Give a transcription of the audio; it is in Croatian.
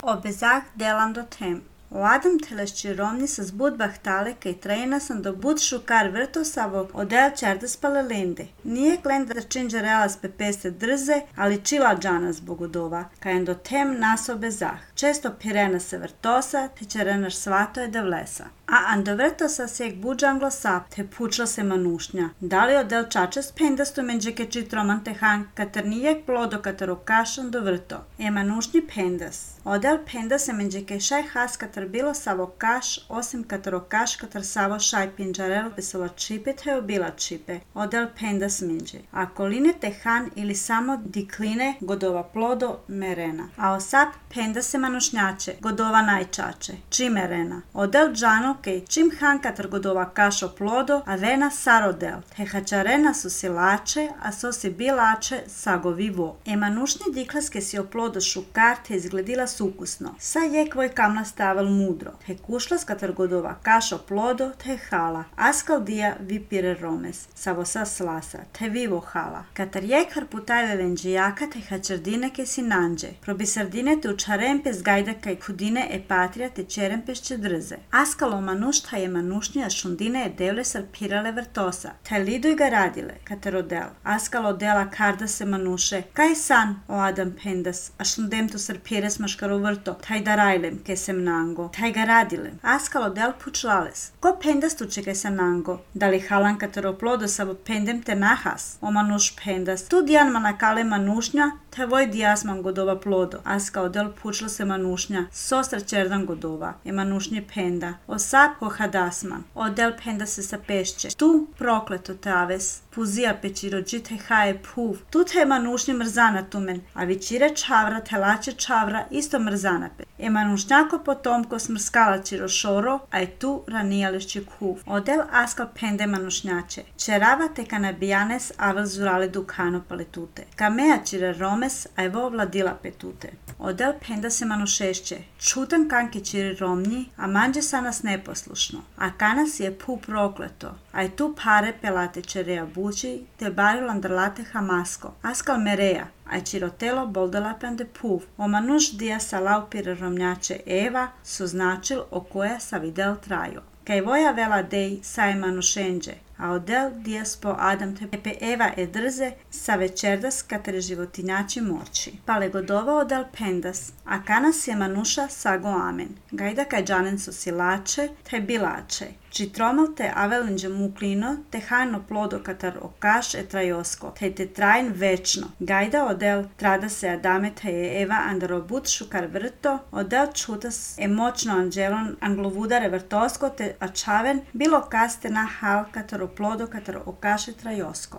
o bezach delando tem. O Adam telesčiromni sa zbud bahtale kaj trejna sam do bud šukar vrto savo odel čerdas palelende. Nije klenda činđerelas pepeste drze, ali čila džana zbogodova, kaj do tem naso bezah. Često pirena se vrtosa, te čerenaš svato je devlesa. A ando vrtosa sek budžanglo sap, te pučlo se manušnja. Da li odel čačas pendastu menđeke čitroman tehan, katar nijek plodo kataro kašan do vrto. E manušnji pendas. Odel pendas se menđeke šaj has katar bilo savo kaš, osim kataro kaš katar savo šaj pinđarel besova čipe te obila čipe. Odel pendas menđe. A koline tehan ili samo dikline godova plodo merena. A osap pendas se manušnjače, godova najčače, čimerena. Odel džano čim han katar godova kašo plodo, a vena sarodel, te hačarena su silače, a so si bilače sagovi vo. E manušnji diklaske si oplodo šukar, te izgledila sukusno. Sa jekvoj kamna stavel mudro, te kušlas katar godova kašo plodo, te hala. Askal dija vipire romes, savo sa slasa, te vivo hala. Katar jekvar putajve venđijaka, te hačardine ke si nanđe. Probi sardine te učarempe zgajda kaj kudine e patria te čerempešće drze. Askalo manušta je manušnja šundine je devle sarpirale vrtosa. Taj liduj ga radile, katar odel. Askal odela karda se manuše. Kaj san, o Adam pendas, a šundem tu sarpires maškaro vrto, taj da rajlem, ke sem nango. Taj ga radilem. Askal odel pučlales. Ko pendas tu čekaj sa nango? Da li halan katar oplodo savo pendem te nahas? O manuš pendas. Tu dijan manakale manušnja, te voj dijasman godova plodo. Aska odel pučla se manušnja. Sostra čerdan godova. Je manušnji penda. Osap ho hadasman. Odel penda se sa pešće. Tu prokleto taves. Puzija pečiro džite haje puv. Tu te manušnji mrzana tumen. A vičire čavra, telače čavra, isto mrzana pe. E manušnjako potomko smrskala čiro šoro, a je tu ranijališći kuv. Odel askal pende manušnjače. Čerava te kanabijanes avel zurale dukano paletute. Kamea čire romes, a je vo vladila petute. Odel penda se manušešće. Čutan kanke čiri romnji, a manđe sa nas neposlušno. A kanas je pu prokleto. A je tu pare pelate čereja buči, te barju landrlate hamasko. Askal mereja, a je čirotelo boldala pende puv. O manuš dija sa laupire romnjače Eva su značil o koja sa videl traju. Kaj voja vela dej sa je manušenđe, a odel dijas po Adam te pepe Eva e drze sa večerdas katere životinjači morči. Pale godova odel pendas, a kanas je manuša sago amen. Gajda kaj džanen su silače, te bilače. Čitromel te avelinđe muklino, te hajno plodo katar okaš e trajosko, te trajn večno. Gajda odel trada se Adame te je Eva andarobut šukar vrto, odel čutas e močno anđelon anglovudare vrtosko te ačaven bilo kaste na hal katar plodo katar okaše trajosko.